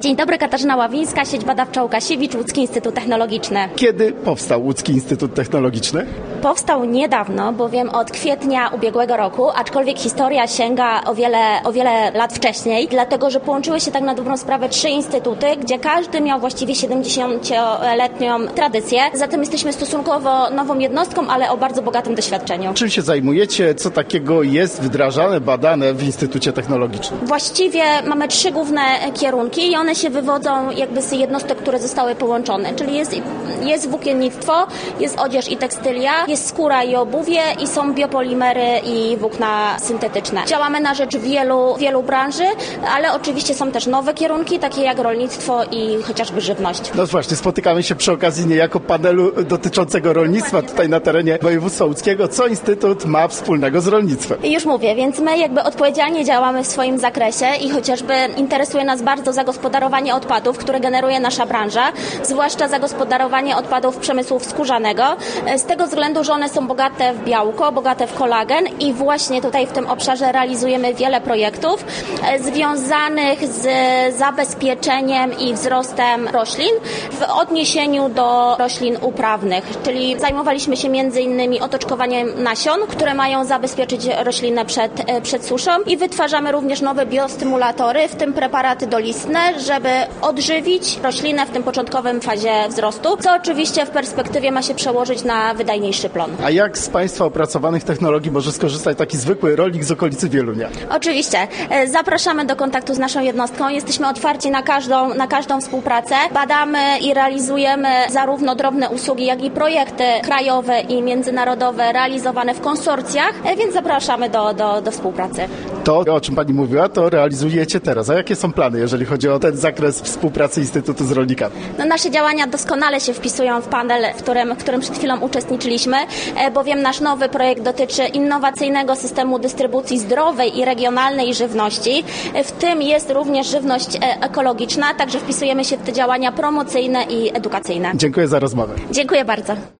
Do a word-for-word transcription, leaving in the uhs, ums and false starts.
Dzień dobry, Katarzyna Ławińska, sieć badawcza Łukasiewicz, Łódzki Instytut Technologiczny. Kiedy powstał Łódzki Instytut Technologiczny? Powstał niedawno, bowiem od kwietnia ubiegłego roku, aczkolwiek historia sięga o wiele, o wiele lat wcześniej, dlatego że połączyły się tak na dobrą sprawę trzy instytuty, gdzie każdy miał właściwie siedemdziesięcioletnią tradycję. Zatem jesteśmy stosunkowo nową jednostką, ale o bardzo bogatym doświadczeniu. Czym się zajmujecie? Co takiego jest wdrażane, badane w Instytucie Technologicznym? Właściwie mamy trzy główne kierunki i one się wywodzą jakby z jednostek, które zostały połączone, czyli jest, jest włókiennictwo, jest odzież i tekstylia, jest skóra i obuwie i są biopolimery i włókna syntetyczne. Działamy na rzecz wielu, wielu branży, ale oczywiście są też nowe kierunki, takie jak rolnictwo i chociażby żywność. No właśnie, spotykamy się przy okazji niejako panelu dotyczącego rolnictwa tutaj na terenie województwa łódzkiego. Co Instytut ma wspólnego z rolnictwem? I już mówię, więc my jakby odpowiedzialnie działamy w swoim zakresie i chociażby interesuje nas bardzo zagospodarowanie odpadów, które generuje nasza branża, zwłaszcza zagospodarowanie odpadów przemysłu skórzanego, z tego względu, że one są bogate w białko, bogate w kolagen i właśnie tutaj w tym obszarze realizujemy wiele projektów związanych z zabezpieczeniem i wzrostem roślin w odniesieniu do roślin uprawnych, czyli zajmowaliśmy się między innymi otoczkowaniem nasion, które mają zabezpieczyć roślinę przed, przed suszą i wytwarzamy również nowe biostymulatory, w tym preparaty dolistne, żeby odżywić roślinę w tym początkowym fazie wzrostu, co oczywiście w perspektywie ma się przełożyć na wydajniejszy plon. A jak z Państwa opracowanych technologii może skorzystać taki zwykły rolnik z okolicy Wielunia? Oczywiście. Zapraszamy do kontaktu z naszą jednostką. Jesteśmy otwarci na każdą, na każdą współpracę. Badamy i realizujemy zarówno drobne usługi, jak i projekty krajowe i międzynarodowe realizowane w konsorcjach, więc zapraszamy do, do, do współpracy. To, o czym Pani mówiła, to realizujecie teraz. A jakie są plany, jeżeli chodzi o ten zakres współpracy Instytutu z rolnikami? No, nasze działania doskonale się wpisują w panel, w którym, w którym przed chwilą uczestniczyliśmy, bowiem nasz nowy projekt dotyczy innowacyjnego systemu dystrybucji zdrowej i regionalnej żywności. W tym jest również żywność ekologiczna, także wpisujemy się w te działania promocyjne i edukacyjne. Dziękuję za rozmowę. Dziękuję bardzo.